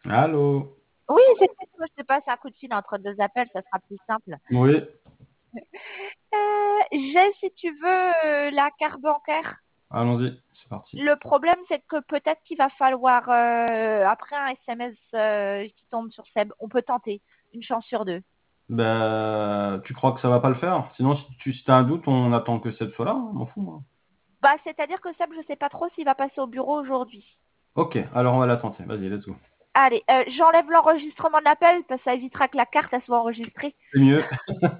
Allô? Oui, je te passe un coup de fil entre deux appels, ça sera plus simple. Oui, J'ai, si tu veux, la carte bancaire. allons-y, c'est parti. Le problème, c'est que peut-être qu'il va falloir, après un SMS qui tombe sur Seb, on peut tenter une chance sur deux. Ben, tu crois que ça va pas le faire? Sinon, si t'as un doute, on attend que Seb soit là, hein, on m'en fout, moi. Bah, c'est-à-dire que Seb, je sais pas trop s'il va passer au bureau aujourd'hui. Ok, alors on va la tenter. Vas-y, let's go. Allez, j'enlève l'enregistrement de l'appel parce que ça évitera que la carte elle soit enregistrée. C'est mieux.